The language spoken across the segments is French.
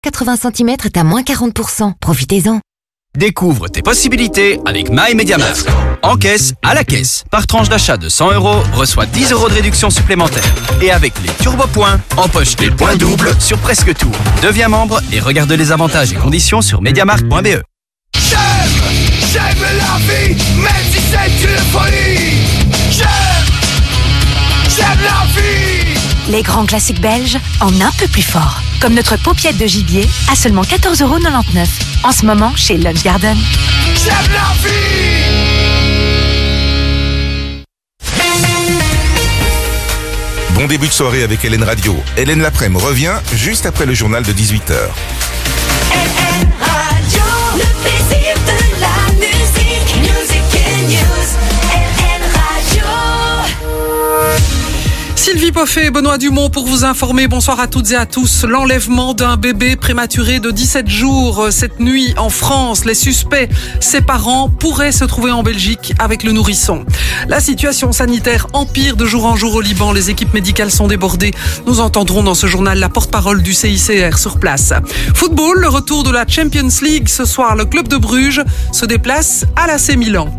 80 cm est à moins 40%. Profitez-en. Découvre tes possibilités avec MyMediaMarkt. En caisse, à la caisse. Par tranche d'achat de 100 €, reçois 10 € de réduction supplémentaire. Et avec les turbo-points, empoche des points doubles sur presque tout. Deviens membre et regarde les avantages et conditions sur MediaMarkt.be. J'aime la vie, même si c'est une folie. J'aime la vie. Les grands classiques belges en un peu plus fort. Comme notre paupiette de gibier à seulement 14,99 €. En ce moment chez Lunch Garden. J'aime la vie. Bon début de soirée avec Hélène Radio. Hélène Laprème revient juste après le journal de 18h. LN Radio, le plaisir de la musique, music and news. LN Radio. Sylvie Poffet et Benoît Dumont pour vous informer. Bonsoir à toutes et à tous. L'enlèvement d'un bébé prématuré de 17 jours cette nuit en France. Les suspects, ses parents, pourraient se trouver en Belgique avec le nourrisson. La situation sanitaire empire de jour en jour au Liban. Les équipes médicales sont débordées. Nous entendrons dans ce journal la porte-parole du CICR sur place. Football, le retour de la Champions League. Ce soir, le club de Bruges se déplace à l'AC Milan.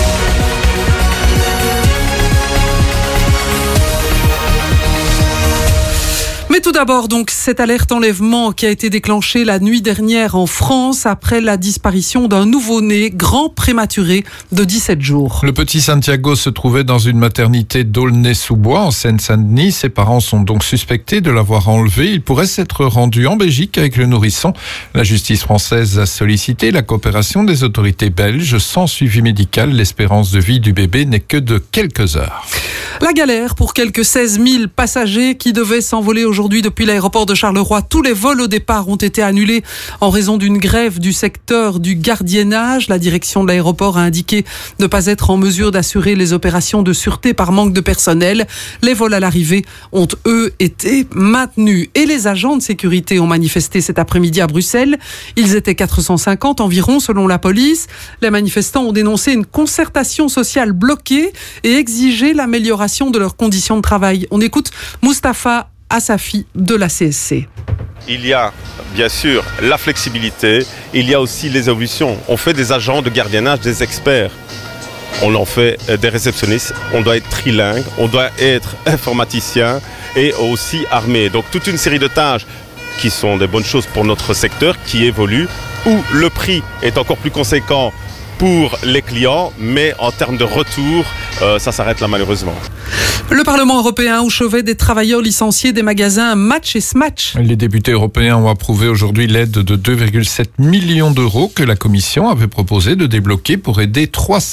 Mais tout d'abord, donc, cette alerte enlèvement qui a été déclenchée la nuit dernière en France après la disparition d'un nouveau-né grand prématuré de 17 jours. Le petit Santiago se trouvait dans une maternité d'Aulnay-sous-Bois en Seine-Saint-Denis. Ses parents sont donc suspectés de l'avoir enlevé. Il pourrait s'être rendu en Belgique avec le nourrisson. La justice française a sollicité la coopération des autorités belges. Sans suivi médical, l'espérance de vie du bébé n'est que de quelques heures. La galère pour quelques 16 000 passagers qui devaient s'envoler aujourd'hui depuis l'aéroport de Charleroi. Tous les vols au départ ont été annulés en raison d'une grève du secteur du gardiennage. La direction de l'aéroport a indiqué ne pas être en mesure d'assurer les opérations de sûreté par manque de personnel. Les vols à l'arrivée ont, eux, été maintenus. Et les agents de sécurité ont manifesté cet après-midi à Bruxelles. Ils étaient 450 environ, selon la police. Les manifestants ont dénoncé une concertation sociale bloquée et exigé l'amélioration de leurs conditions de travail. On écoute Mustapha Assafi de la CSC. Il y a bien sûr la flexibilité, il y a aussi les évolutions. On fait des agents de gardiennage, des experts. On en fait des réceptionnistes, on doit être trilingue, on doit être informaticien et aussi armé. Donc toute une série de tâches qui sont des bonnes choses pour notre secteur, qui évoluent, où le prix est encore plus conséquent pour les clients, mais en termes de retour, ça s'arrête là malheureusement. Le Parlement européen au chevet des travailleurs licenciés des magasins Match et Smatch. Les députés européens ont approuvé aujourd'hui l'aide de 2,7 millions d'euros que la Commission avait proposé de débloquer pour aider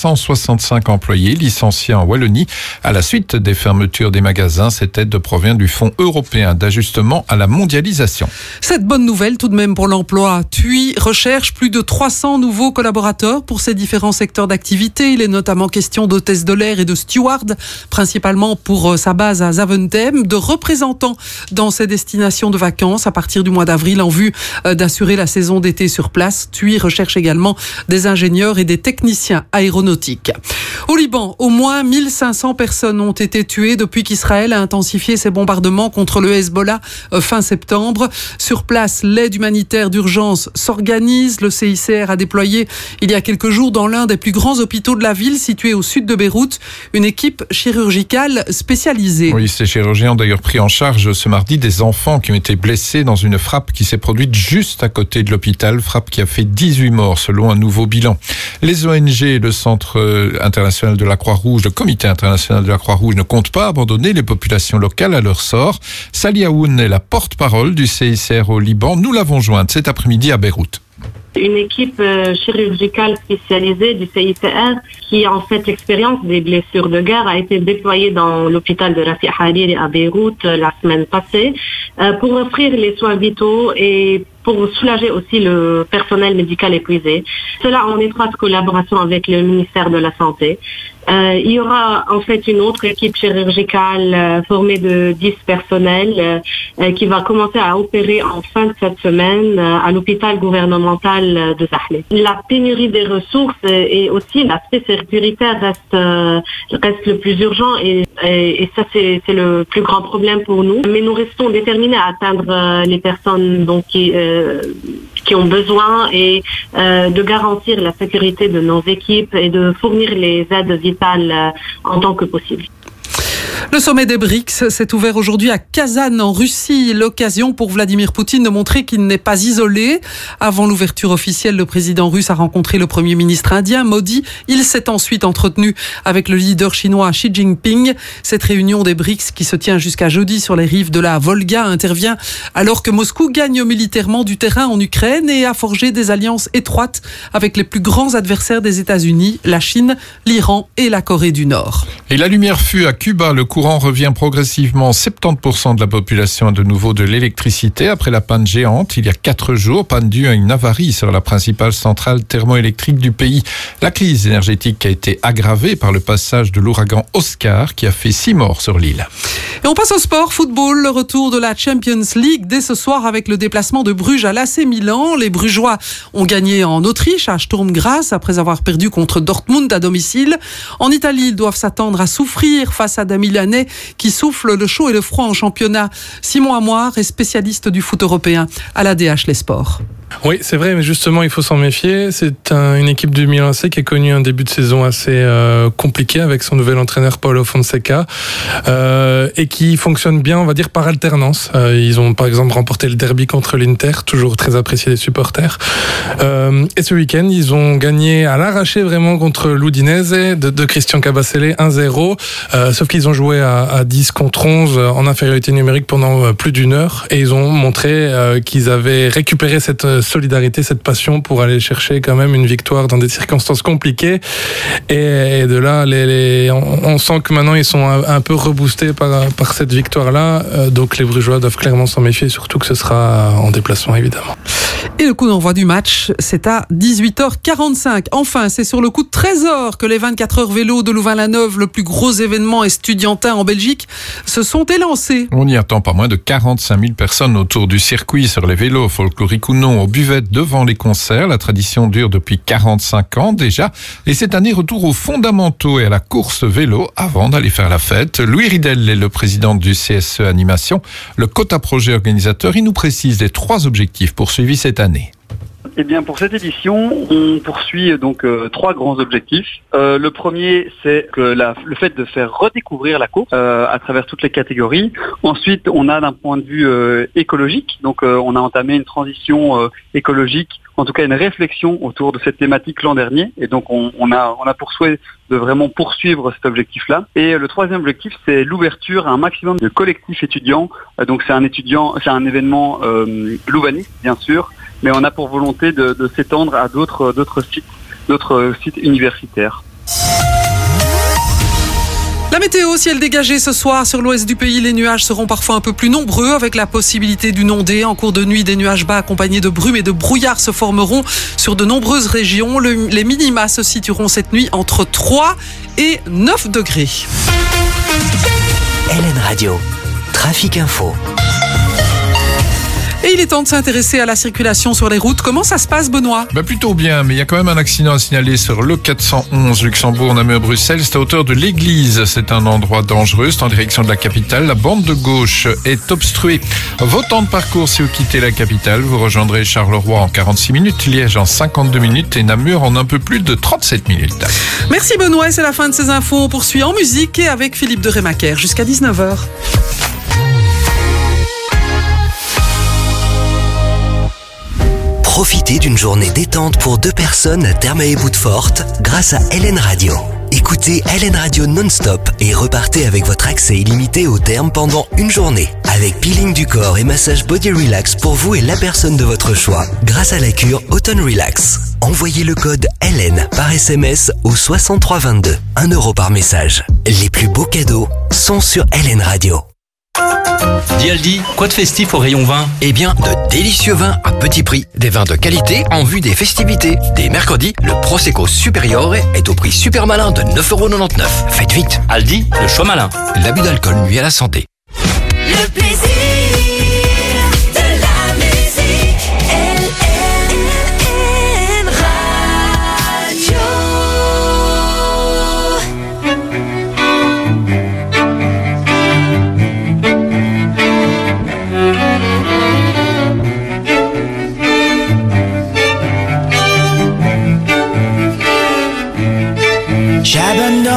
365 employés licenciés en Wallonie à la suite des fermetures des magasins. Cette aide provient du Fonds européen d'ajustement à la mondialisation. Cette bonne nouvelle tout de même pour l'emploi. TUI recherche plus de 300 nouveaux collaborateurs pour ses différents secteurs d'activité. Il est notamment question d'hôtesse de l'air et de steward, principalement pour sa base à Zaventem, de représentants dans ces destinations de vacances à partir du mois d'avril en vue d'assurer la saison d'été sur place. TUI recherche également des ingénieurs et des techniciens aéronautiques. Au Liban, au moins 1500 personnes ont été tuées depuis qu'Israël a intensifié ses bombardements contre le Hezbollah fin septembre. Sur place, l'aide humanitaire d'urgence s'organise. Le CICR a déployé il y a quelques jours dans l'un des plus grands hôpitaux de la ville situé au sud de Beyrouth une équipe chirurgicale spécialisée. Oui, ces chirurgiens ont d'ailleurs pris en charge ce mardi des enfants qui ont été blessés dans une frappe qui s'est produite juste à côté de l'hôpital, frappe qui a fait 18 morts selon un nouveau bilan. Les ONG et le Centre international de la Croix-Rouge, le Comité international de la Croix-Rouge ne comptent pas abandonner les populations locales à leur sort. Sally Aoun est la porte-parole du CICR au Liban. Nous l'avons jointe cet après-midi à Beyrouth. Une équipe chirurgicale spécialisée du CICR qui a en fait l'expérience des blessures de guerre a été déployée dans l'hôpital de Rafiq Hariri à Beyrouth la semaine passée pour offrir les soins vitaux et pour soulager aussi le personnel médical épuisé. Cela en étroite collaboration avec le ministère de la Santé. Il y aura en fait une autre équipe chirurgicale formée de 10 personnels qui va commencer à opérer en fin de cette semaine à l'hôpital gouvernemental de Zahle. La pénurie des ressources et aussi l'aspect sécuritaire reste le plus urgent et ça c'est le plus grand problème pour nous. Mais nous restons déterminés à atteindre les personnes donc qui qui ont besoin et de garantir la sécurité de nos équipes et de fournir les aides vitales en tant que possible. Le sommet des BRICS s'est ouvert aujourd'hui à Kazan en Russie. L'occasion pour Vladimir Poutine de montrer qu'il n'est pas isolé. Avant l'ouverture officielle, le président russe a rencontré le premier ministre indien Modi. Il s'est ensuite entretenu avec le leader chinois Xi Jinping. Cette réunion des BRICS qui se tient jusqu'à jeudi sur les rives de la Volga intervient alors que Moscou gagne militairement du terrain en Ukraine et a forgé des alliances étroites avec les plus grands adversaires des États-Unis, la Chine, l'Iran et la Corée du Nord. Et la lumière fut à Cuba. Le courant revient progressivement. 70% de la population a de nouveau de l'électricité après la panne géante il y a 4 jours. Panne due à une avarie sur la principale centrale thermoélectrique du pays. La crise énergétique a été aggravée par le passage de l'ouragan Oscar qui a fait 6 morts sur l'île. Et on passe au sport, football, le retour de la Champions League dès ce soir avec le déplacement de Bruges à l'AC Milan. Les Brugeois ont gagné en Autriche à Sturm Graz après avoir perdu contre Dortmund à domicile. En Italie, ils doivent s'attendre à souffrir face à des Milanais qui soufflent le chaud et le froid en championnat. Simon Amoir est spécialiste du foot européen à l'ADH Les Sports. Oui, c'est vrai, mais justement, il faut s'en méfier. C'est une équipe du Milan AC qui a connu un début de saison assez compliqué avec son nouvel entraîneur Paulo Fonseca et qui fonctionne bien, on va dire, par alternance. Ils ont, par exemple, remporté le derby contre l'Inter, toujours très apprécié des supporters. Et ce week-end, ils ont gagné à l'arraché vraiment contre l'Udinese de Christian Kabasele 1-0. Sauf qu'ils ont joué à 10 contre 11 en infériorité numérique pendant plus d'une heure et ils ont montré qu'ils avaient récupéré cette solidarité, cette passion pour aller chercher quand même une victoire dans des circonstances compliquées. Et de là, on sent que maintenant ils sont un peu reboostés par cette victoire-là. Donc les Brugeois doivent clairement s'en méfier, surtout que ce sera en déplacement évidemment. Et le coup d'envoi du match, c'est à 18h45. Enfin, c'est sur le coup de 13h que les 24 heures vélo de Louvain-la-Neuve, le plus gros événement estudiantin en Belgique, se sont élancés. On y attend pas moins de 45 000 personnes autour du circuit sur les vélos, folkloriques ou non, aux buvettes devant les concerts. La tradition dure depuis 45 ans déjà. Et cette année, retour aux fondamentaux et à la course vélo avant d'aller faire la fête. Louis Ridel est le président du CSE Animation, le quota projet organisateur. Il nous précise les 3 objectifs poursuivis cette année. Eh bien, pour cette édition, on poursuit donc 3 grands objectifs. Le premier, c'est que le fait de faire redécouvrir la course à travers toutes les catégories. Ensuite, on a d'un point de vue écologique, donc on a entamé une transition écologique, en tout cas une réflexion autour de cette thématique l'an dernier. Et donc, on a pour souhait de vraiment poursuivre cet objectif-là. Et le troisième objectif, c'est l'ouverture à un maximum de collectifs étudiants. Donc, c'est un événement louvaniste, bien sûr, mais on a pour volonté de s'étendre à d'autres sites universitaires. La météo, ciel dégagé ce soir sur l'ouest du pays, les nuages seront parfois un peu plus nombreux avec la possibilité d'une ondée. En cours de nuit, des nuages bas accompagnés de brumes et de brouillards se formeront sur de nombreuses régions. Les minima se situeront cette nuit entre 3 et 9 degrés. LN Radio, Trafic Info. Et il est temps de s'intéresser à la circulation sur les routes. Comment ça se passe, Benoît ? Plutôt bien, mais il y a quand même un accident à signaler sur le 411 Luxembourg-Namur-Bruxelles. C'est à hauteur de l'église. C'est un endroit dangereux. C'est en direction de la capitale. La bande de gauche est obstruée. Vos temps de parcours, si vous quittez la capitale, vous rejoindrez Charleroi en 46 minutes, Liège en 52 minutes et Namur en un peu plus de 37 minutes. Merci Benoît, c'est la fin de ces infos. On poursuit en musique et avec Philippe de Rémaquer jusqu'à 19h. Profitez d'une journée détente pour 2 personnes à Thermae-Boutfort grâce à LN Radio. Écoutez LN Radio non-stop et repartez avec votre accès illimité au terme pendant une journée. Avec peeling du corps et massage Body Relax pour vous et la personne de votre choix grâce à la cure Autumn Relax. Envoyez le code LN par SMS au 6322. 1 € par message. Les plus beaux cadeaux sont sur LN Radio. Dis Aldi, quoi de festif au rayon vin ? Eh bien, de délicieux vins à petit prix. Des vins de qualité en vue des festivités. Dès mercredi, le Prosecco Superiore est au prix super malin de 9,99 €. Faites vite. Aldi, le choix malin. L'abus d'alcool nuit à la santé. Le plaisir de la musique, LN Radio.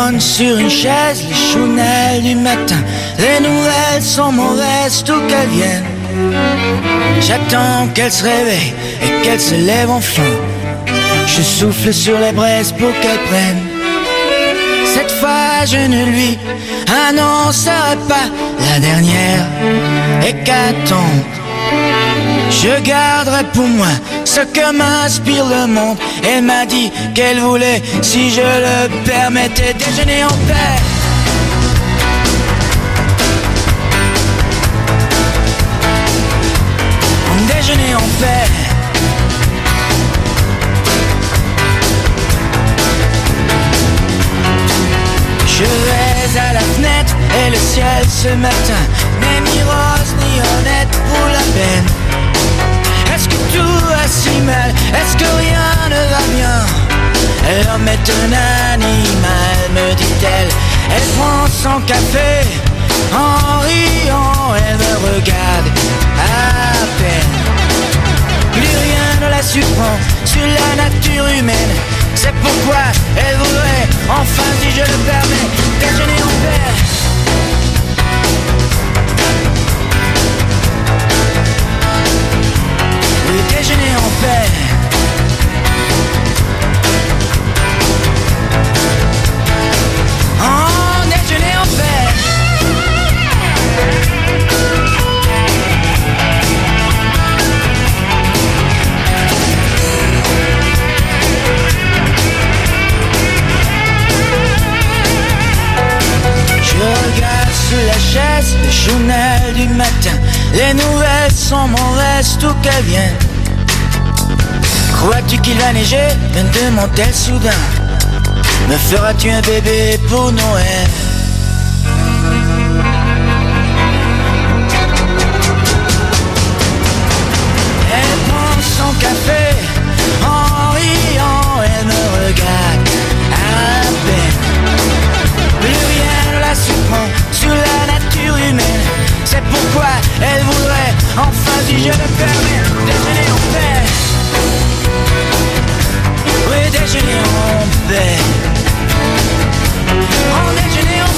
trône sur une chaise, les chounelles du matin. Les nouvelles sont mauvaises, tout qu'elles viennent. J'attends qu'elle se réveille et qu'elle se lève enfin. Je souffle sur les braises pour qu'elle prenne. Cette fois je ne lui annoncerai pas la dernière hécatombe. Je garderai pour moi ce que m'inspire le monde. Elle m'a dit qu'elle voulait, si je le permettais, déjeuner en paix. Déjeuner en paix. Je vais à la fenêtre et le ciel ce matin n'est ni rose ni honnête pour la peine. Est-ce que tout va si mal? Est-ce que rien ne va bien? L'homme est un animal, me dit-elle. Elle prend son café en riant, elle me regarde à peine. Plus rien ne la surprend sur la nature humaine. C'est pourquoi elle voudrait, enfin si je le permets, déjeuner en paix. Oui, déjeuner en paix. Oh, déjeuner en paix. Je regarde sous la chaise le journal du matin. Les nouvelles sont mauvaises, tout qu'elles viennent. Crois-tu qu'il va neiger? Me demande-t-elle soudain. Me feras-tu un bébé pour Noël? Elle prend son café en riant, elle me regarde à peine. Plus rien ne la surprend sur la nature humaine. C'est pourquoi elle voudrait, enfin si je le permets, déjeuner en paix. Oui, déjeuner en paix. On déjeuner en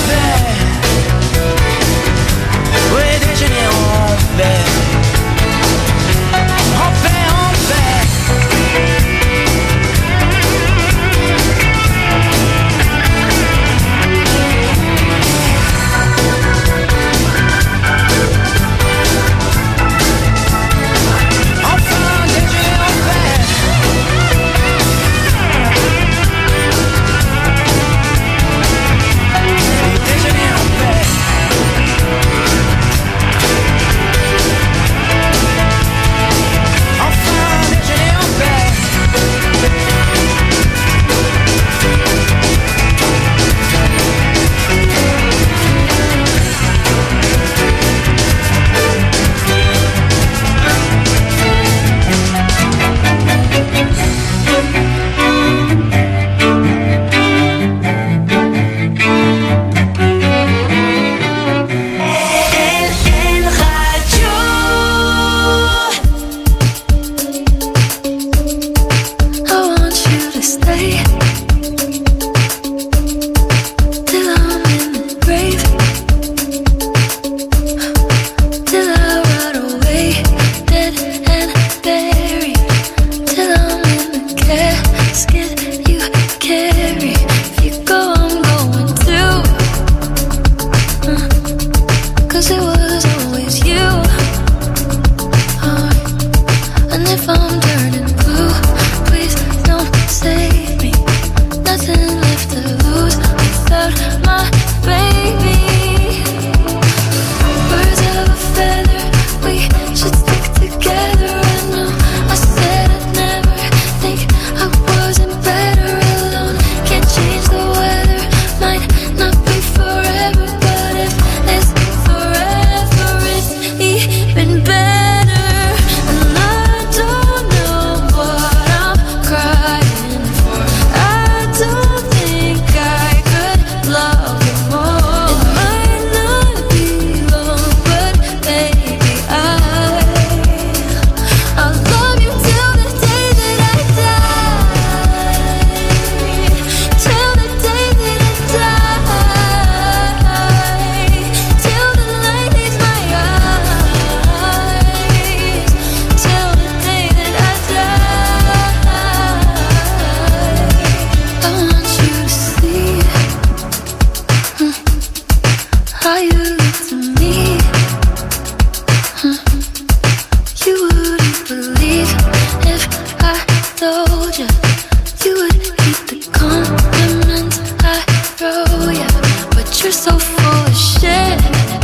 told you you would hate the compliments I throw you, but you're so full of shit.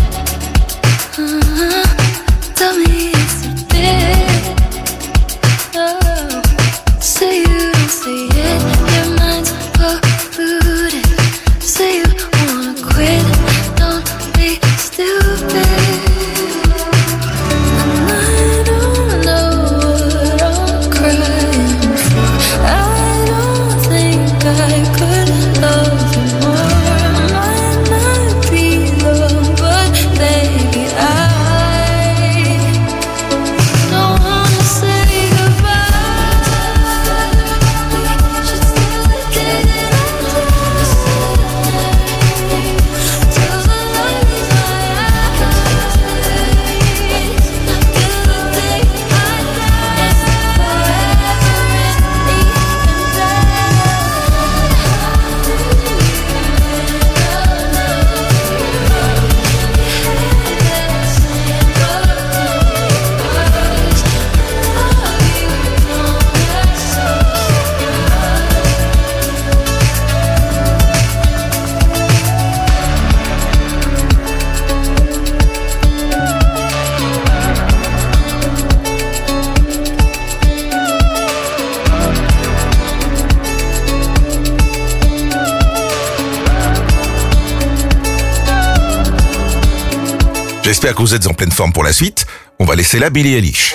Tell me yes you did. Oh, say you don't say it, your mind's polluted. Say you wanna quit, don't be stupid. J'espère que vous êtes en pleine forme pour la suite. On va laisser là Billie Eilish.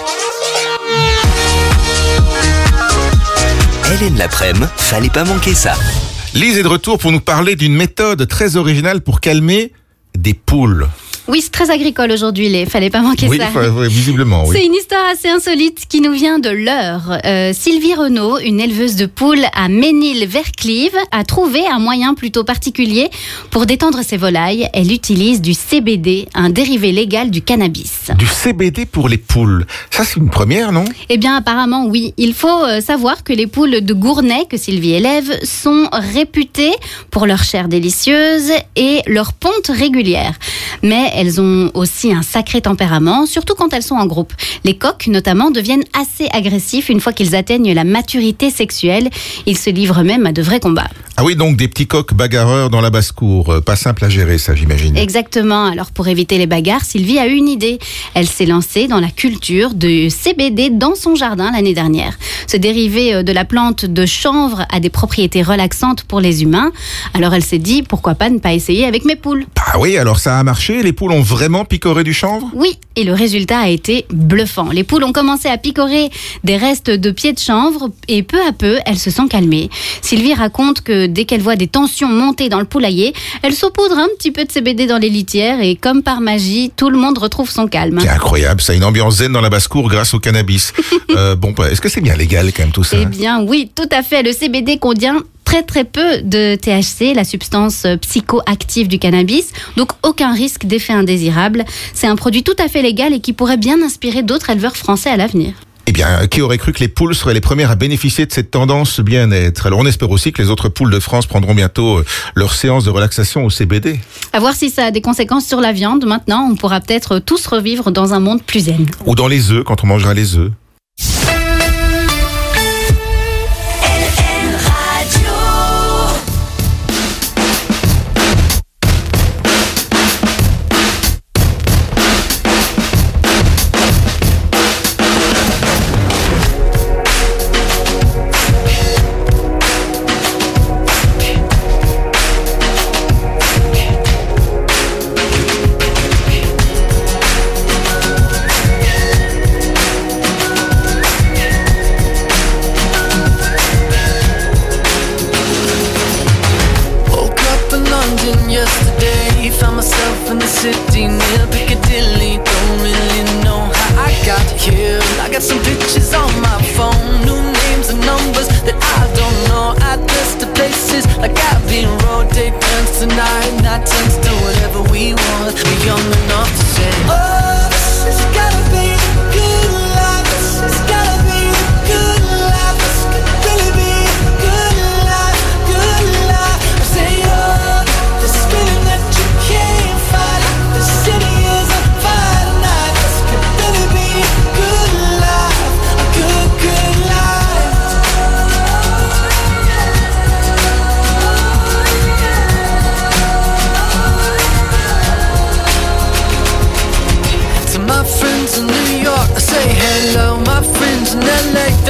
Hélène Laprème, fallait pas manquer ça. Lise est de retour pour nous parler d'une méthode très originale pour calmer des poules. Oui, c'est très agricole aujourd'hui, fallait pas manquer ça. Oui, visiblement, oui. C'est une histoire assez insolite qui nous vient de l'Eure. Sylvie Renaud, une éleveuse de poules à Ménil-Verclive, a trouvé un moyen plutôt particulier pour détendre ses volailles. Elle utilise du CBD, un dérivé légal du cannabis. Du CBD pour les poules, ça c'est une première, non? Eh bien, apparemment, oui. Il faut savoir que les poules de Gournay, que Sylvie élève, sont réputées pour leur chair délicieuse et leur ponte régulière. Mais elles ont aussi un sacré tempérament, surtout quand elles sont en groupe. Les coqs, notamment, deviennent assez agressifs une fois qu'ils atteignent la maturité sexuelle. Ils se livrent même à de vrais combats. Ah oui, donc des petits coqs bagarreurs dans la basse-cour. Pas simple à gérer, ça, j'imagine. Exactement. Alors, pour éviter les bagarres, Sylvie a eu une idée. Elle s'est lancée dans la culture de CBD dans son jardin l'année dernière. Ce dérivé de la plante de chanvre a des propriétés relaxantes pour les humains. Alors, elle s'est dit, pourquoi pas ne pas essayer avec mes poules? Ah oui, alors ça a marché? Les poules ont vraiment picoré du chanvre? Oui, et le résultat a été bluffant. Les poules ont commencé à picorer des restes de pieds de chanvre et peu à peu, elles se sont calmées. Sylvie raconte que dès qu'elle voit des tensions monter dans le poulailler, elle saupoudre un petit peu de CBD dans les litières et comme par magie, tout le monde retrouve son calme. C'est incroyable, ça, une ambiance zen dans la basse-cour grâce au cannabis. Est-ce que c'est bien légal quand même tout ça? Eh bien oui, tout à fait. Le CBD contient très peu de THC, la substance psychoactive du cannabis, donc aucun risque d'effet indésirable. C'est un produit tout à fait légal et qui pourrait bien inspirer d'autres éleveurs français à l'avenir. Eh bien, qui aurait cru que les poules seraient les premières à bénéficier de cette tendance bien-être? Alors on espère aussi que les autres poules de France prendront bientôt leur séance de relaxation au CBD. À voir si ça a des conséquences sur la viande. Maintenant, on pourra peut-être tous revivre dans un monde plus zen. Ou dans les œufs, quand on mangera les œufs.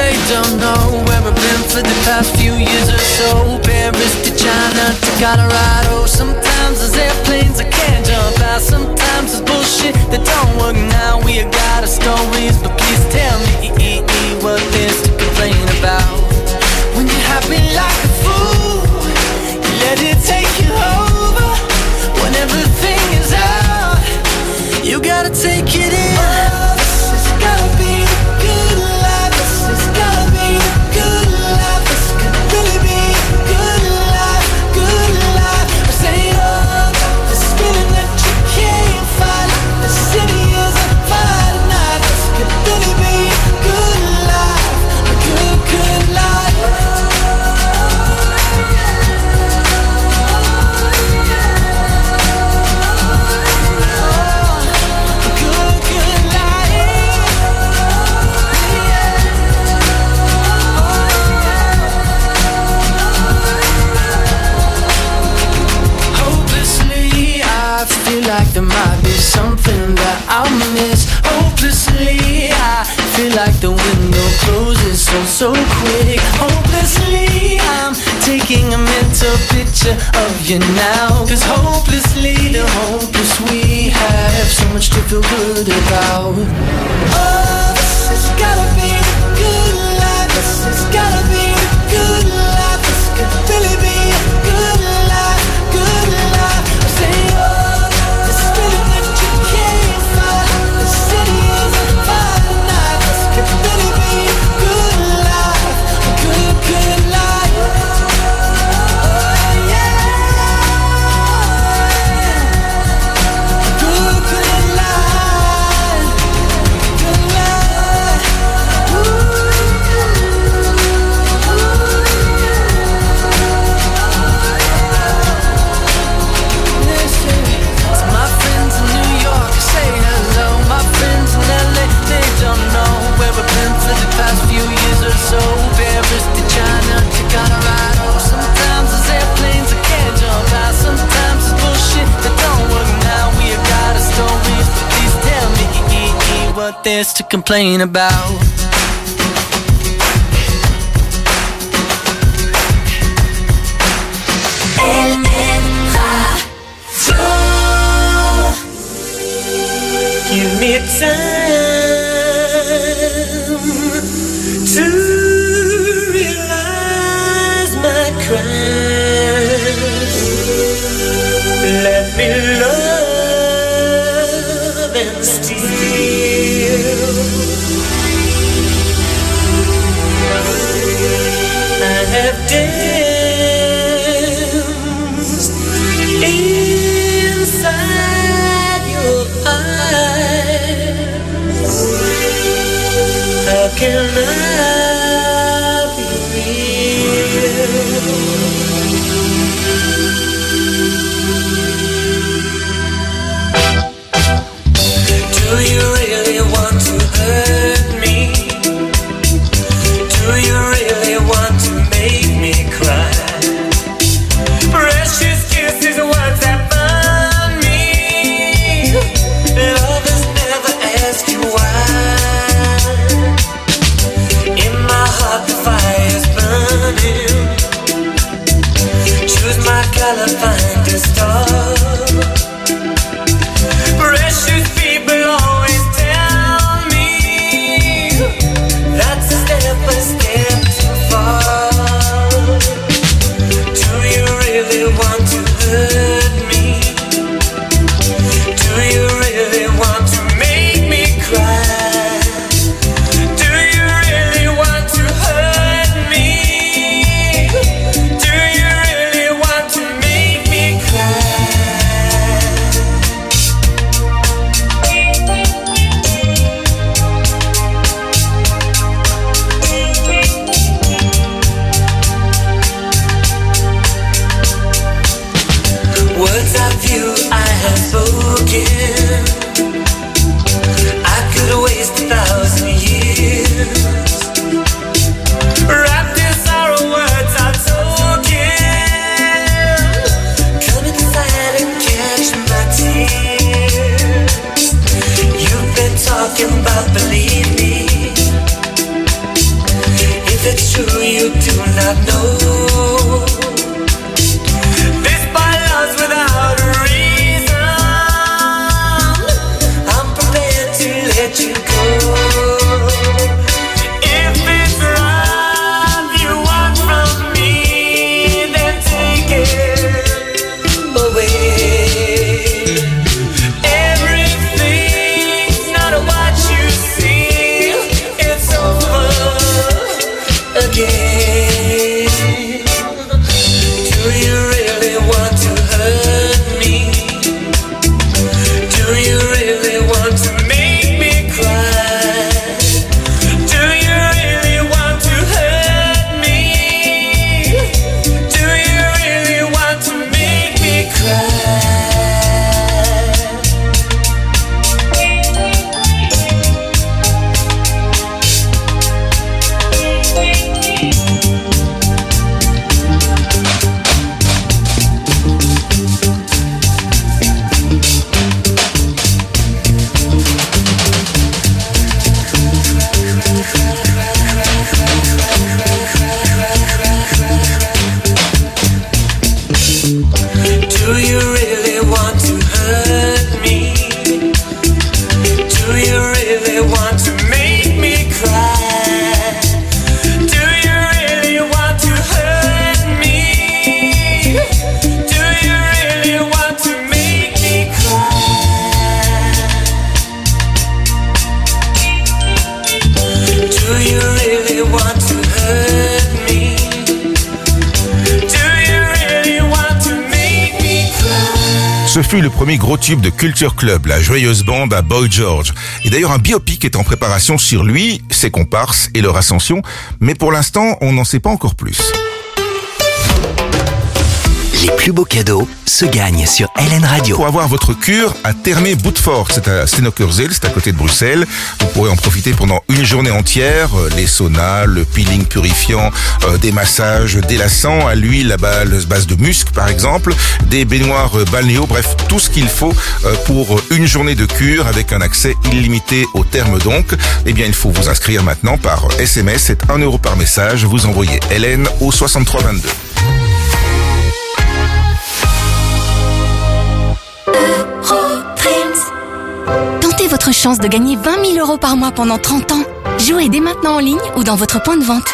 they don't know where I've been for the past few years or so. Paris to China to Colorado. Sometimes there's airplanes I can't jump out. Sometimes there's bullshit that don't work now. We got our stories, but please tell me what there's to complain about. When you're happy like a fool, you let it take you over. When everything is out, you gotta take it in. Oh, this has gotta be the good life. This has gotta be the good life. This could really be a good life, good life. I say, oh, this feeling that you can't fight. The city is on fire tonight. This could really be a good life, a good, good life. Like there might be something that I'll miss. Hopelessly, I feel like the window closes so quick. Hopelessly, I'm taking a mental picture of you now. Cause hopelessly, the hopeless we have so much to feel good about. Oh, this has gotta be the good life. This has gotta be the good life. This could really be a good life, good life. I say, oh, what there's to complain about. Give me time to realize my crimes. Let me love and steal. I have danced inside your eyes. How can I be real? Do you really want to hurt me? Do you really want to make me cry? Precious kisses, words that burn me. Lovers never ask you why. In my heart the fire's burning. Choose my color, find a star. Precious people always tell me that's a step too far. Do you really want to hurt me? Do you really want to make me cry? Do you really want to hurt you do not know. This by love's without a reason. I'm prepared to let you go. If it's love you want from me, then take it away. Everything's not what you see. It's over again. Do you really want to hurt me? Do you really want to make me cry? Do you really want to hurt me? Do you really want to make me cry? Do you really want to hurt me? Do you really want to make me cry? Do you really want to hurt me? Do you really want to make me cry? Do you really want to hurt me? Ce fut le premier gros tube de Culture Club, la joyeuse bande à Boy George. Et d'ailleurs, un biopic est en préparation sur lui, ses comparses et leur ascension. Mais pour l'instant, on n'en sait pas encore plus. Les plus beaux cadeaux se gagnent sur LN Radio. Pour avoir votre cure à Thermé-Boutfort, c'est à Stenokerzeel, c'est à côté de Bruxelles. Vous pourrez en profiter pendant une journée entière. Les saunas, le peeling purifiant, des massages délassants à l'huile à base de musc par exemple, des baignoires balnéo, bref, tout ce qu'il faut pour une journée de cure avec un accès illimité au terme donc. Eh bien, il faut vous inscrire maintenant par SMS, c'est 1 € par message. Vous envoyez LN au 6322. Tentez votre chance de gagner 20 000 € par mois pendant 30 ans. Jouez dès maintenant en ligne ou dans votre point de vente.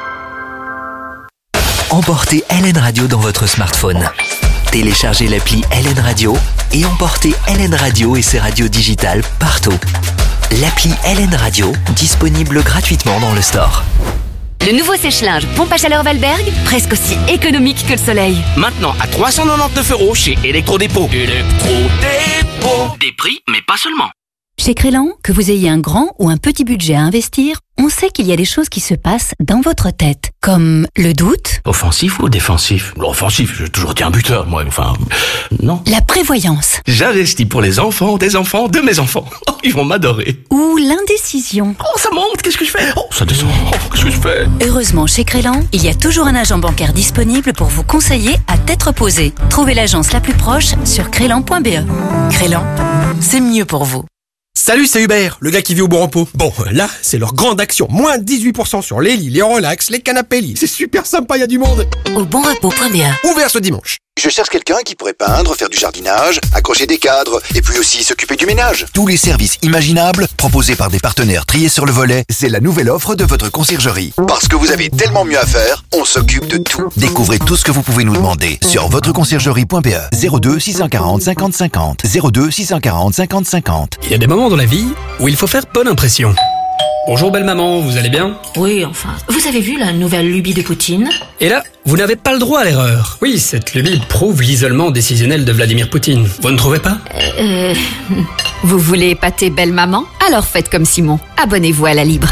Emportez LN Radio dans votre smartphone. Téléchargez l'appli LN Radio et emportez LN Radio et ses radios digitales partout. L'appli LN Radio, disponible gratuitement dans le store. Le nouveau sèche-linge pompe à chaleur Valberg, presque aussi économique que le soleil. Maintenant à 399 € chez Electrodépôt. Electrodépôt. Des prix, mais pas seulement. Chez Crélan, que vous ayez un grand ou un petit budget à investir, on sait qu'il y a des choses qui se passent dans votre tête, comme le doute. Offensif ou défensif? Offensif, j'ai toujours été un buteur, moi, enfin, non. La prévoyance. J'investis pour les enfants des enfants de mes enfants. Oh, ils vont m'adorer. Ou l'indécision. Oh, ça monte, qu'est-ce que je fais? Oh, ça descend, oh, qu'est-ce que je fais? Heureusement, chez Crélan, il y a toujours un agent bancaire disponible pour vous conseiller à tête reposée. Trouvez l'agence la plus proche sur crélan.be. Crélan, c'est mieux pour vous. Salut, c'est Hubert, le gars qui vit au Bon Repos. Bon, là, c'est leur grande action. Moins 18% sur les lits, les relax, les canapés lits. C'est super sympa, il y a du monde. Au bonrepos.be. Ouvert ce dimanche. Je cherche quelqu'un qui pourrait peindre, faire du jardinage, accrocher des cadres, et puis aussi s'occuper du ménage. Tous les services imaginables, proposés par des partenaires triés sur le volet, c'est la nouvelle offre de votre conciergerie. Parce que vous avez tellement mieux à faire, on s'occupe de tout. Découvrez tout ce que vous pouvez nous demander sur votreconciergerie.be. 02 640 50 50. 02 640 50 50. Il y a des moments dans la vie où il faut faire bonne impression. Bonjour belle maman, vous allez bien? Oui, enfin, vous avez vu la nouvelle lubie de Poutine? Et là, vous n'avez pas le droit à l'erreur. Oui, cette lubie prouve l'isolement décisionnel de Vladimir Poutine. Vous ne trouvez pas? Vous voulez épater belle maman? Alors faites comme Simon. Abonnez-vous à la Libre.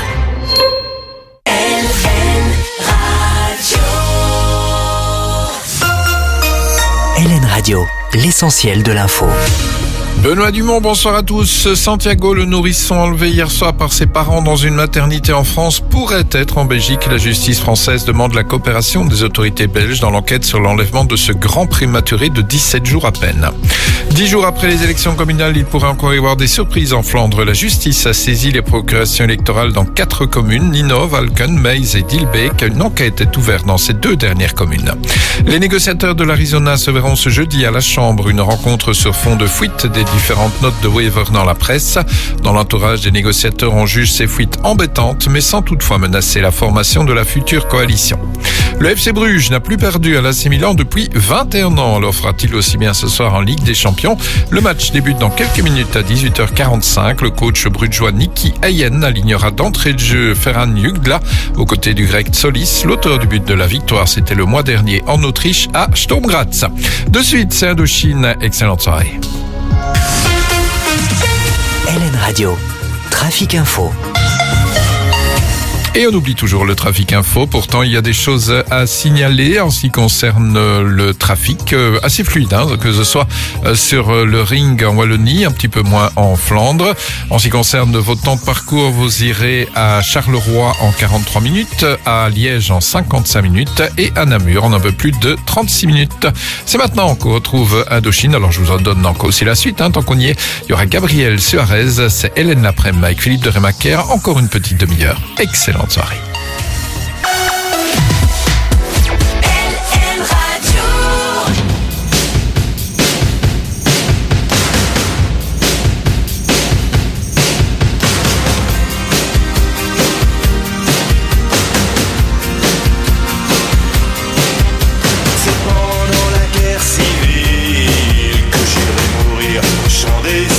LN Radio, l'essentiel de l'info. Benoît Dumont, bonsoir à tous. Santiago, le nourrisson enlevé hier soir par ses parents dans une maternité en France, pourrait être en Belgique. La justice française demande la coopération des autorités belges dans l'enquête sur l'enlèvement de ce grand prématuré de 17 jours à peine. 10 jours après les élections communales, il pourrait encore y avoir des surprises en Flandre. La justice a saisi les procurations électorales dans 4 communes, Ninove, Alken, Meize et Dilbeek. Une enquête est ouverte dans ces 2 dernières communes. Les négociateurs de l'Arizona se verront ce jeudi à la Chambre. Une rencontre sur fond de fuite des différentes notes de waiver dans la presse. Dans l'entourage des négociateurs, on juge ces fuites embêtantes, mais sans toutefois menacer la formation de la future coalition. Le FC Bruges n'a plus perdu à l'AC Milan depuis 21 ans. Alors fera-t-il aussi bien ce soir en Ligue des Champions? Le match débute dans quelques minutes à 18h45. Le coach brugeois Niki Hayen alignera d'entrée de jeu Ferran Jugla aux côtés du grec Solis. L'auteur du but de la victoire, c'était le mois dernier en Autriche à Sturm Graz. De suite, c'est Indochine. Excellente soirée. LN Radio, Trafic Info. Et on oublie toujours le trafic info. Pourtant, il y a des choses à signaler en ce qui concerne le trafic assez fluide, que ce soit sur le ring en Wallonie, un petit peu moins en Flandre. En ce qui concerne votre temps de parcours, vous irez à Charleroi en 43 minutes, à Liège en 55 minutes et à Namur en un peu plus de 36 minutes. C'est maintenant qu'on retrouve Indochine. Alors, je vous en donne encore aussi la suite. Tant qu'on y est, il y aura Gabriel Suarez, c'est Hélène Laprème avec Philippe de Rémaquer. Encore une petite demi-heure. Excellent. Bonne soirée.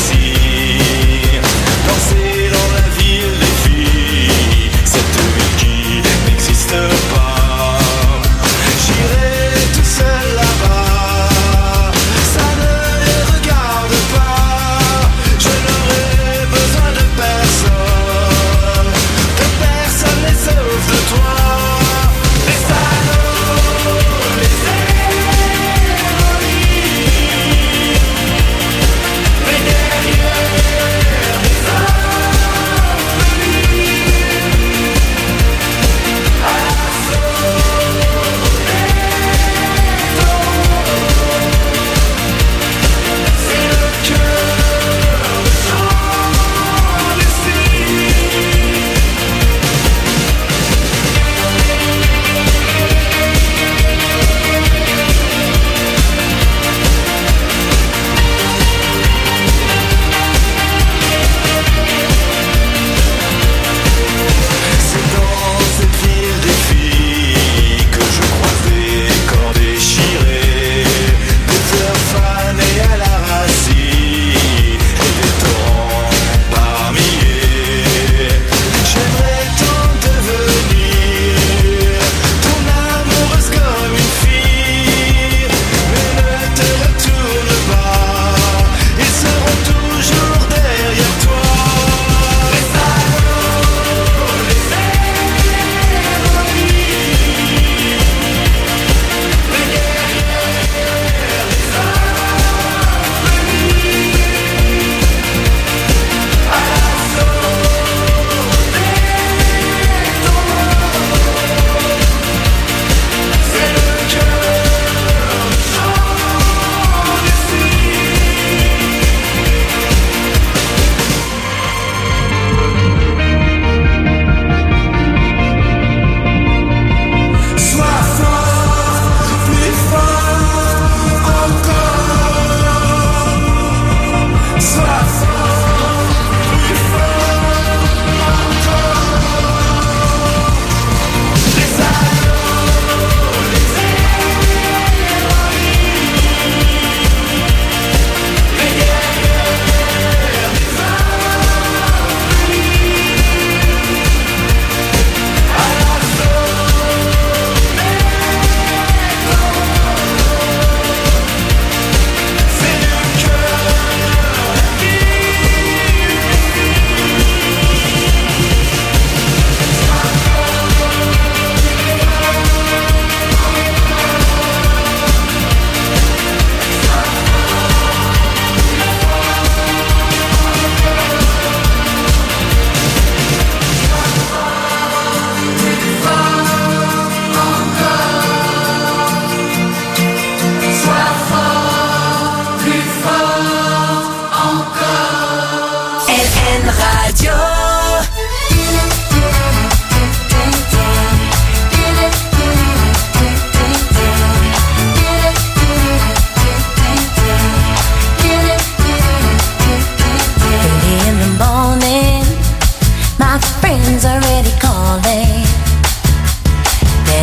Danser dans la ville des filles, cette ville qui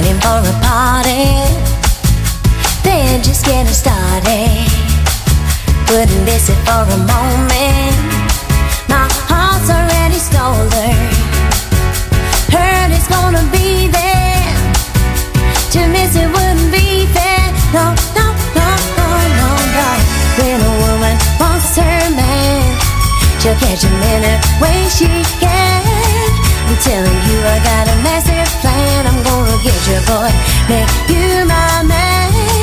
heading for a party. They're just getting started. Wouldn't miss it for a moment. My heart's already stolen. Heard it's gonna be there. To miss it wouldn't be fair. No, no, no, no, no, no. When a woman wants her man, she'll catch him in a way she can. I'm telling you, I got a massive plan. I'm gonna get your boy, make you my man.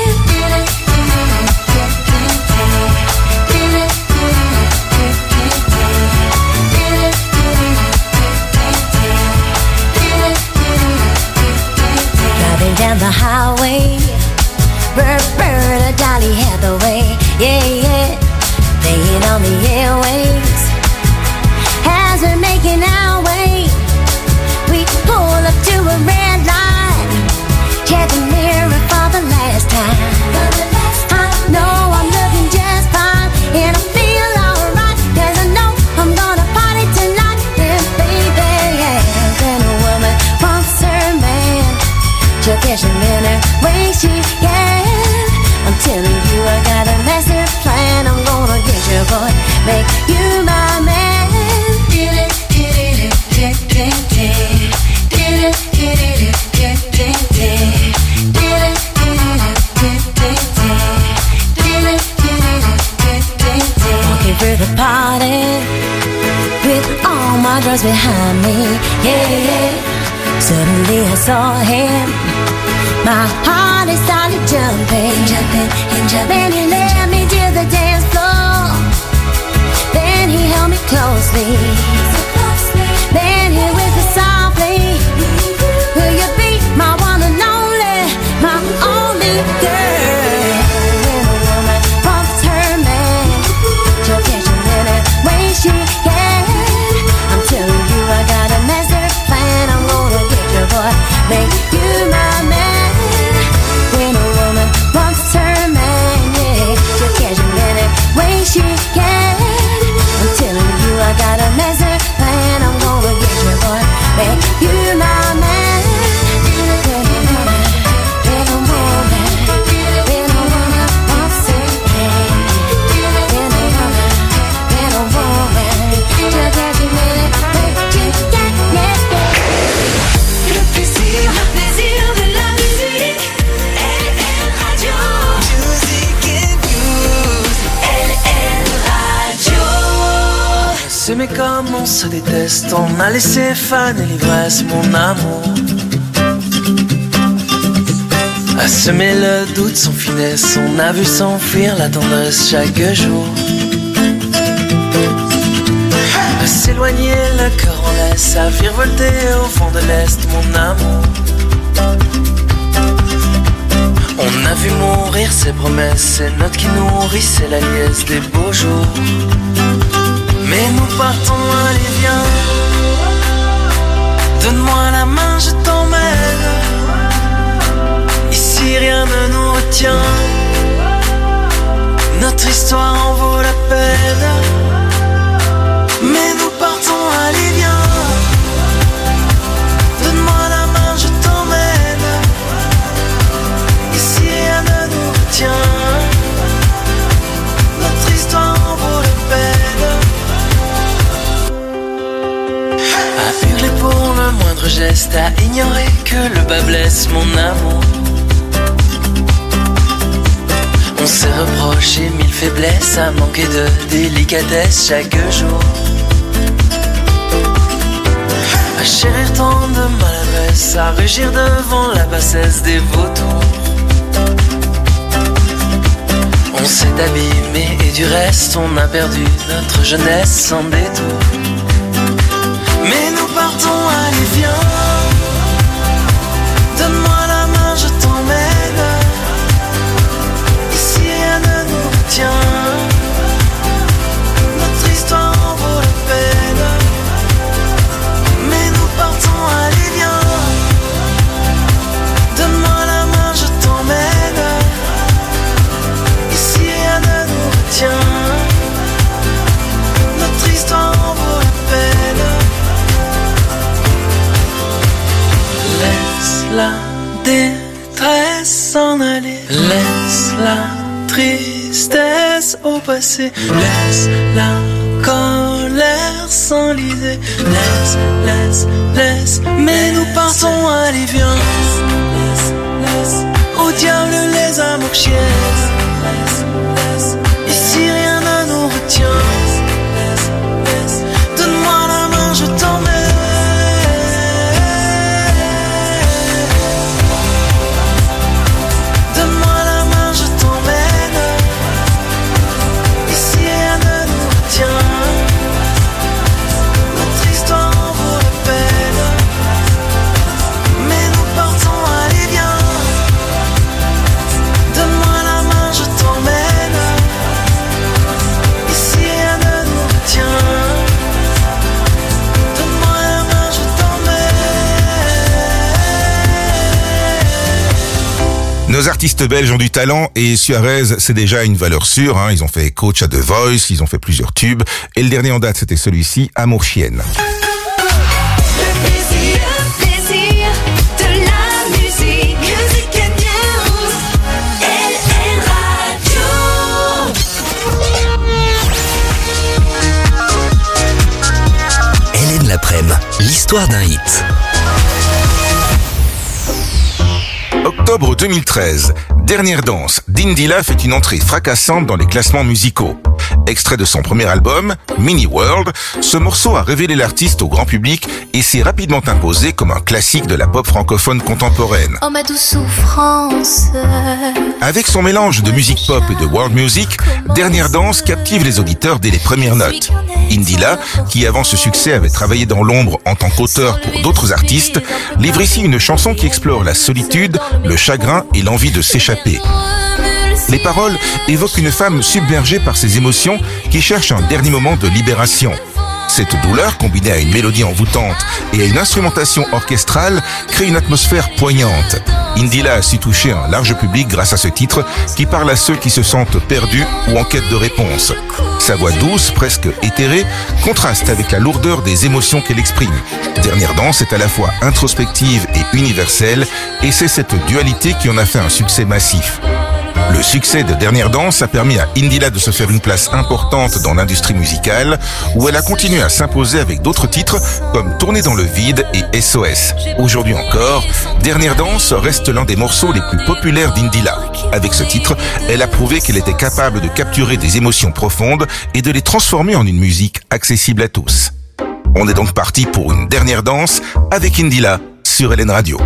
Driving down the highway, Roberta, Dolly Hathaway, yeah, yeah. Playing on the airwaves, as we're making our way, we pull up to a red light. Check the mirror for the last time. I know I'm looking just fine, and I feel alright, 'cause I know I'm gonna party tonight. And baby, yeah, when a woman wants her man, she'll catch him in her way she can. I'm telling you, I got a massive plan. I'm gonna get your boy, make you my man. Walking through the party with all my drugs behind me, yeah, yeah. Suddenly I saw him. My heart it started jumping, jumping, and jumping. Then he led me to the dance floor. Then he held me closely. Then he whispered softly, will you be my one and only, my only girl? When a woman wants her man, she'll catch him in her way she can. I'm telling you, I got a massive plan. I'm gonna get your boy, make you my man. When a woman wants her man, yeah, she'll catch him in her way she can. I'm telling you, I got a massive plan. I'm gonna get your boy, make you my man. When a woman wants her man, when a woman, she'll catch him in her way she can, yeah. Le plaisir de la musique. LN Radio. Music and news. LN Radio. S'aimer comme on se déteste, on a laissé faner l'ivresse, mon amour. À semer le doute sans finesse, on a vu s'enfuir la tendresse chaque jour. À s'éloigner le cœur en laisse, à virevolter au fond de l'Est, mon amour. On a vu mourir ses promesses, ces notes qui nourrissaient la liesse des beaux jours. Mais nous partons, allez viens. Donne-moi la main, je t'emmène. Ici rien ne nous retient. Notre histoire en vaut la peine. Mais nous partons, allez viens. Donne-moi la main, je t'emmène. Ici rien ne nous retient. Notre histoire en vaut la peine. À hurler pour le moindre geste, à ignorer que le bas blesse, mon amour. On s'est reproché mille faiblesses, à manquer de délicatesse chaque jour. À chérir tant de maladresse, à rugir devant la bassesse des vautours. On s'est abîmé et du reste on a perdu notre jeunesse sans détour. Mais nous partons, allez viens. Donne-moi la main, je t'emmène. Ici rien ne nous retient. Notre histoire en vaut la peine. Mais nous partons, allez viens. Donne-moi la main, je t'emmène. Ici rien ne nous retient. Notre histoire en vaut la peine. détresse s'en aller. Laisse la tristesse au passé. Laisse la colère s'enliser. Laisse, mais nous partons, allez viens. Laisse, au diable les amours chiennes. Ici rien ne nous retient. Donne-moi la main, je t'emmène. Donne-moi la main, je t'emmène. Ici rien ne nous retient. Notre histoire en vaut la peine. Mais nous partons, allez viens. Donne-moi la main, je t'emmène. Ici rien ne nous retient. Donne-moi la main, je t'emmène. Nos artistes belges ont du talent et Suarez, c'est déjà une valeur sûre. Ils ont fait coach à The Voice, ils ont fait plusieurs tubes. Et le dernier en date, c'était celui-ci, Amour Chienne. Plaisir de la musique. Music and News. LN Radio. Hélène l'après-midi, l'histoire d'un hit. Octobre 2013, Dernière danse d'Indila fait une entrée fracassante dans les classements musicaux. Extrait de son premier album, Mini World, ce morceau a révélé l'artiste au grand public et s'est rapidement imposé comme un classique de la pop francophone contemporaine. Oh ma douce souffrance. Avec son mélange de musique pop et de world music, Dernière danse captive les auditeurs dès les premières notes. Indila, qui avant ce succès avait travaillé dans l'ombre en tant qu'auteur pour d'autres artistes, livre ici une chanson qui explore la solitude, le chagrin et l'envie de s'échapper. Les paroles évoquent une femme submergée par ses émotions qui cherche un dernier moment de libération. Cette douleur, combinée à une mélodie envoûtante et à une instrumentation orchestrale, crée une atmosphère poignante. Indila a su toucher un large public grâce à ce titre qui parle à ceux qui se sentent perdus ou en quête de réponse. Sa voix douce, presque éthérée, contraste avec la lourdeur des émotions qu'elle exprime. Dernière danse est à la fois introspective et universelle, et c'est cette dualité qui en a fait un succès massif. Le succès de Dernière danse a permis à Indila de se faire une place importante dans l'industrie musicale, où elle a continué à s'imposer avec d'autres titres comme Tourner dans le vide et SOS. Aujourd'hui encore, Dernière danse reste l'un des morceaux les plus populaires d'Indila. Avec ce titre, elle a prouvé qu'elle était capable de capturer des émotions profondes et de les transformer en une musique accessible à tous. On est donc parti pour une dernière danse avec Indila sur LN Radio.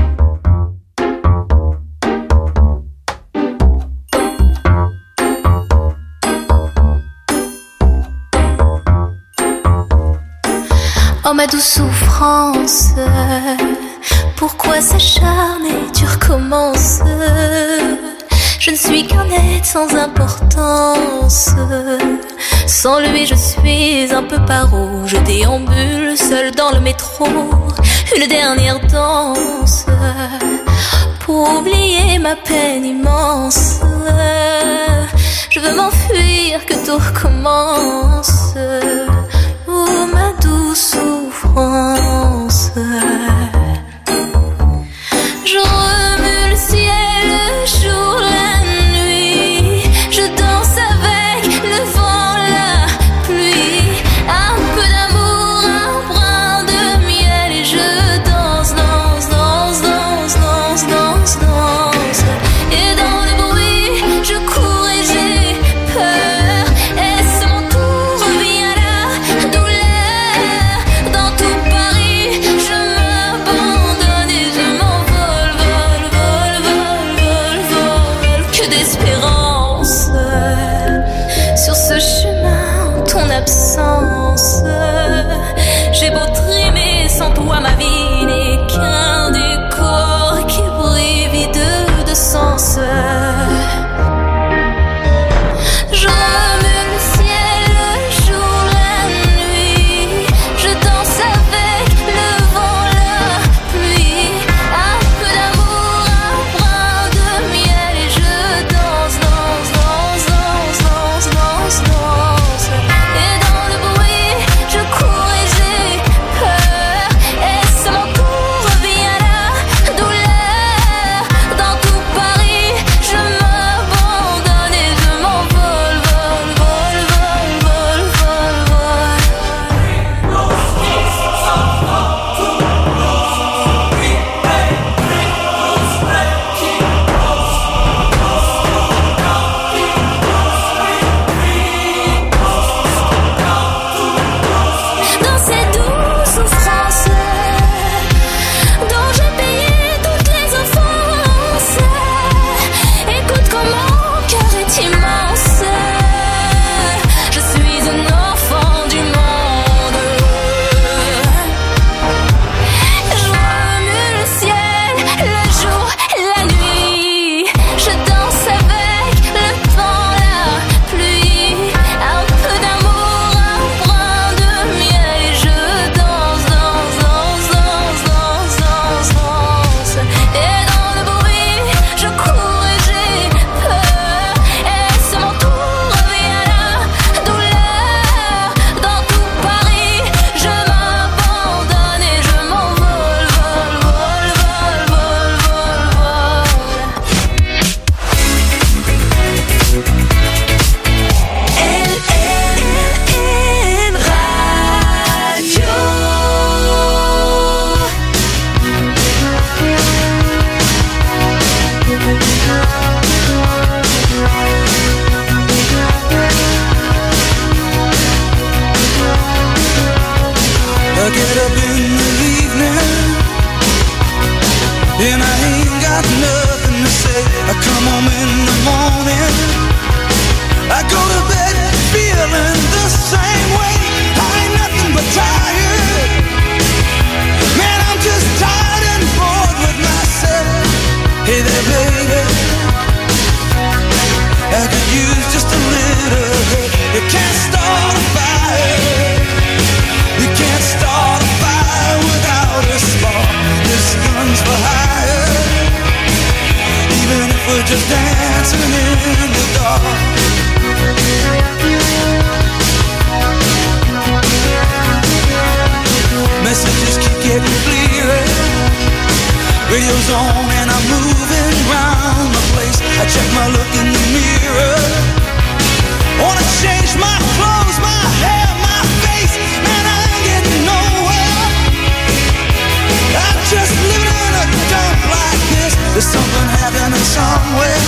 Oh ma douce souffrance, pourquoi s'acharner, tu recommences. Je ne suis qu'un être sans importance. Sans lui je suis un peu paro. Je déambule seul dans le métro. Une dernière danse pour oublier ma peine immense. Je veux m'enfuir, que tout recommence. Oh ma douce souffrance. Je remue le ciel, le jour, la nuit. Je danse avec le vent, la pluie. Un peu d'amour, un brin de miel. Et je danse, danse, danse, danse, danse, danse, danse. Et dans le bruit, je cours et j'ai peur. Est-ce mon tour, vient la douleur. Dans tout Paris, je m'abandonne et je m'envole, vol, vol, vol, vol, vol. Que d'espérance sur ce chemin, ton absence. J'ai beau trimer, sans toi ma vie n'est qu'un décor qui brille vide de sens. Je remue le ciel, le jour, la nuit. Je danse avec le vent, la pluie. Un peu d'amour, un brin de miel. Et je danse, danse, danse, danse, danse, danse, danse. Et dans le bruit, je cours et j'ai peur. Est-ce mon tour, vient come home in the morning, I go to bed feeling the same way. I ain't nothing but tired. Man, I'm just tired and bored with myself. Hey there, baby, I could use just a little help. You can't start a fire. You can't start a fire without a spark. This gun's for hire. Even if we're just dancing in the dark. Messages keep getting clearer. Radio's on and I'm moving around the place. I check my look in the mirror. Wanna change my clothes, my hair, my face. Man, I ain't getting nowhere. I'm just living in a dump like this. There's something happening somewhere.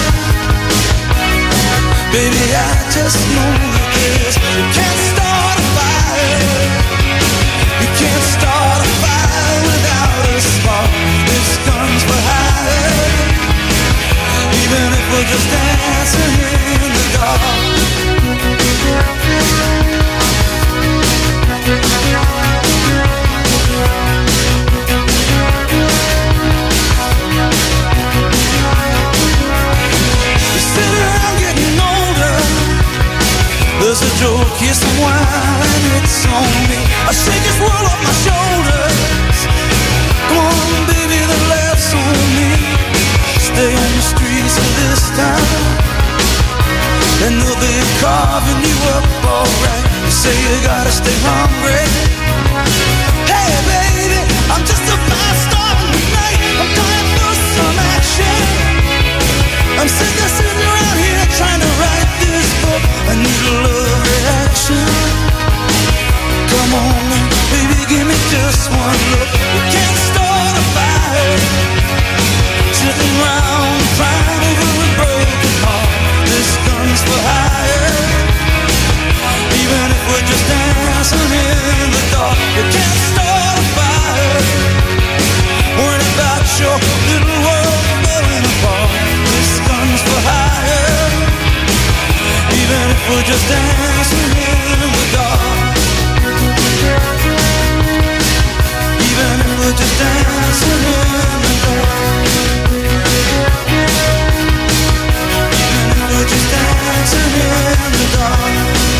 Baby, I just know this. You can't start a fire. You can't start a fire without a spark. This gun's for hire. Even if we're just dancing in the dark. We sit around getting older. There's a joke, here's some wine, it's on me. I shake this world off my shoulders. Come on, baby, the laughs on me. Stay on the streets of this town, and they'll be carving you up alright. You say you gotta stay hungry. Hey, baby, I'm just a fast star tonight. I'm dying for some action. I'm sick of sitting around here trying to write this book. I need a love reaction. Come on, baby, give me just one look. We can't start a fire, sitting around crying over a broken heart. This gun's for hire. Even if we're just dancing in the dark, you can't start a fire. Worrying about your little world falling apart. This gun's for hire. Even if we're just dancing in the dark. Even if we're just dancing in the dark. Even if we're just dancing in the dark.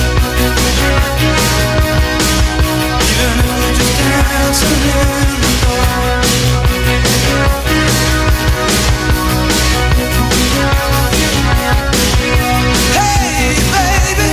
Even if we're just dancing in the dark. Hey, baby.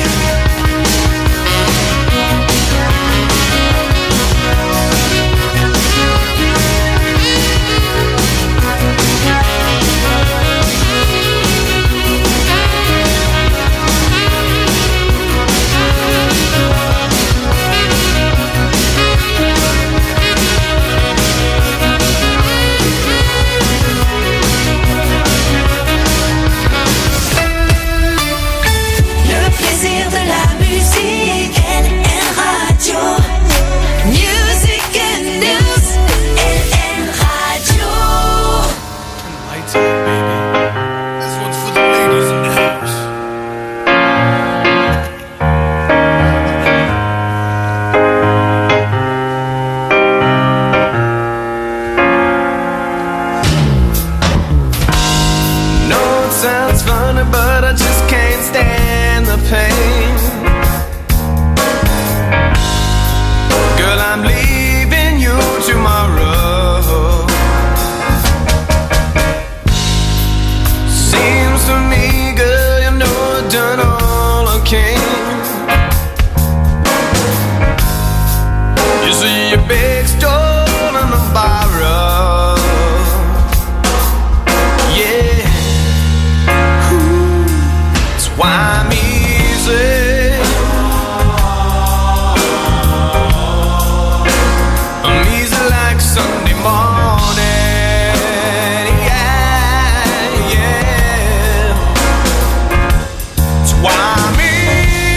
Why me?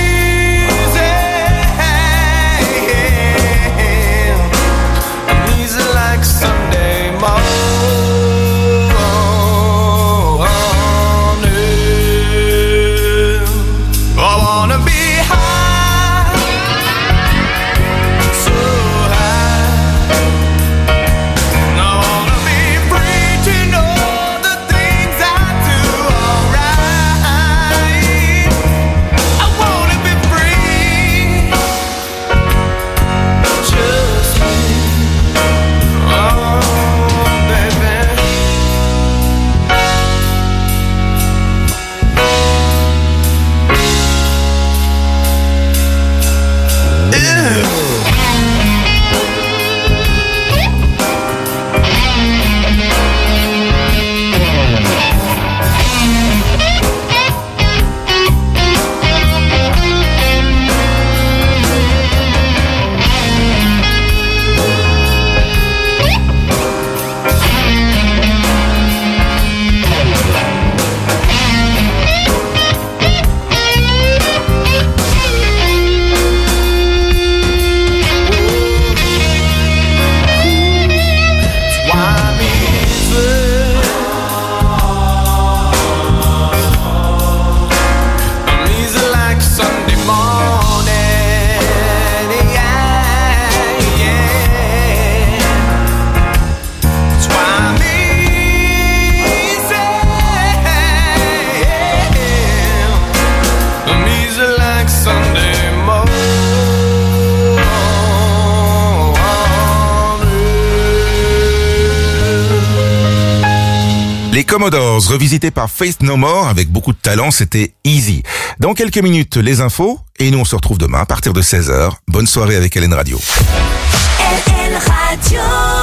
Les Commodores, revisités par Faith No More avec beaucoup de talent, c'était Easy. Dans quelques minutes, les infos, et nous on se retrouve demain à partir de 16h. Bonne soirée avec LN Radio. LN Radio.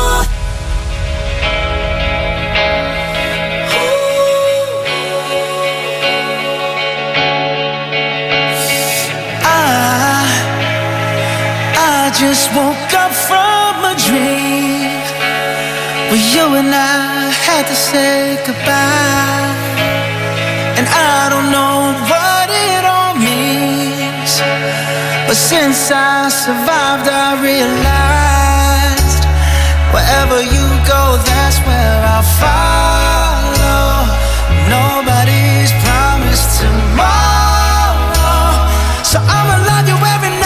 I just woke up from a dream where you and I had to say goodbye, and I don't know what it all means, but since I survived I realized wherever you go, that's where I'll follow. Nobody's promised tomorrow, so I'ma love you every night.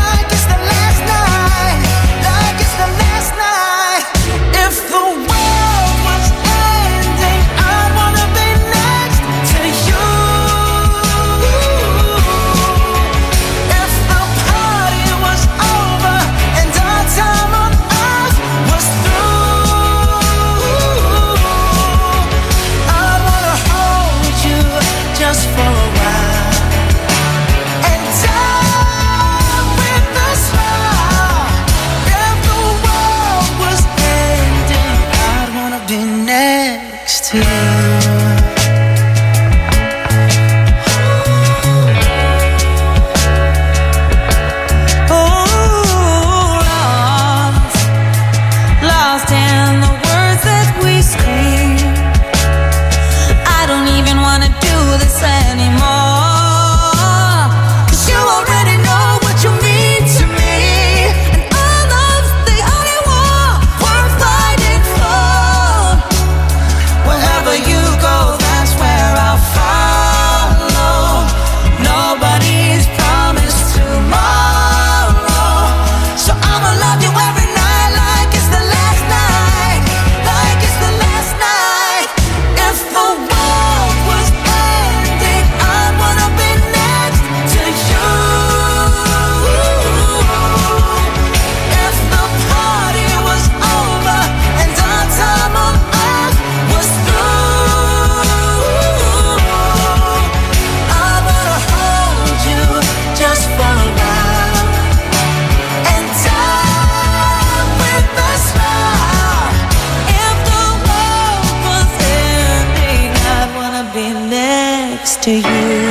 To you,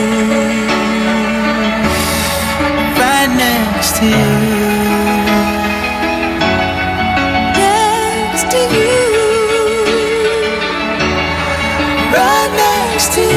right next to you, next to you, right next to you.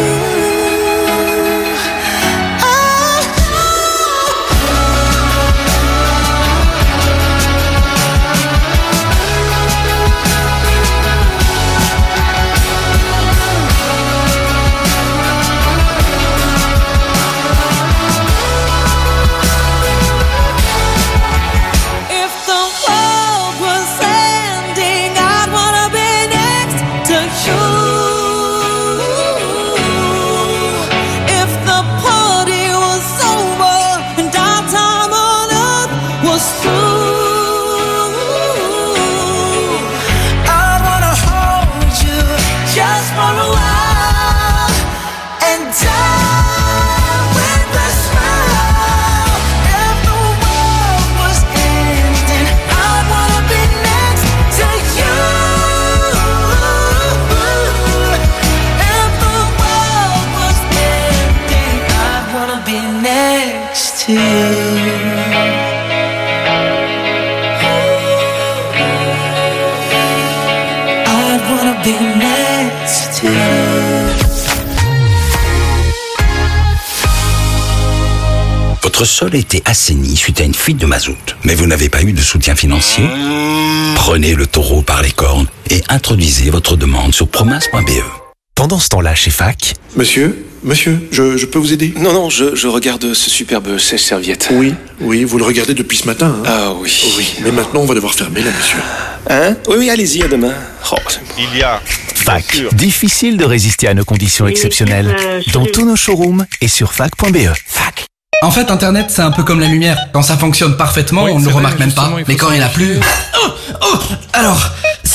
Votre sol a été assaini suite à une fuite de mazout, mais vous n'avez pas eu de soutien financier? Prenez le taureau par les cornes et introduisez votre demande sur province.be. Pendant ce temps-là, chez FAC... Monsieur, je peux vous aider? Non, je regarde ce superbe sèche-serviette. Oui, vous le regardez depuis ce matin. Hein? Ah oui. Oui, mais maintenant on va devoir fermer là, monsieur. Hein? Oui, allez-y, à demain. Oh, il y a... FAC. Difficile de résister à nos conditions exceptionnelles. Dans tous nos showrooms et sur fac.be. FAC. En fait, Internet, c'est un peu comme la lumière. Quand ça fonctionne parfaitement, on ne le remarque même pas. Mais quand il n'y en a plus... Alors,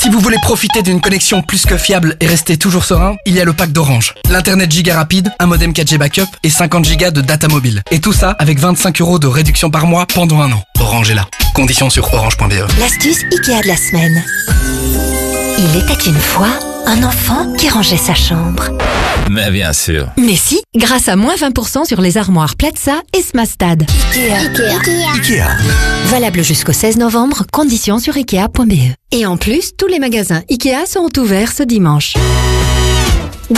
Si vous voulez profiter d'une connexion plus que fiable et rester toujours serein, il y a le pack d'Orange. L'Internet giga rapide, un modem 4G backup et 50 Go de data mobile. Et tout ça avec 25 € de réduction par mois pendant un an. Orange est là. Conditions sur orange.be. L'astuce Ikea de la semaine. Il était une fois un enfant qui rangeait sa chambre. Mais bien sûr. Mais si, grâce à moins 20% sur les armoires Platza et Smastad. Ikea. Valable jusqu'au 16 novembre, conditions sur Ikea.be. Et en plus, tous les magasins Ikea seront ouverts ce dimanche.